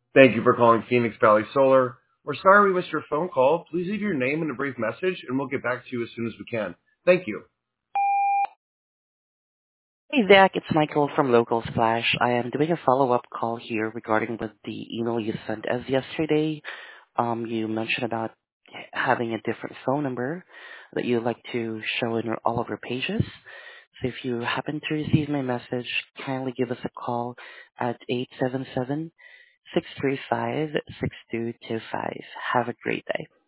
Thank you for calling Phoenix Valley Solar. We're sorry we missed your phone call. Please leave your name and a brief message, and we'll get back to you as soon as we can. Thank you. Hey Zach, it's Michael from Local Splash. I am doing a follow-up call here regarding with the email you sent us yesterday. You mentioned about having a different phone number that you'd like to show in all of your pages. So if you happen to receive my message, kindly give us a call at 877-635-6225. Have a great day.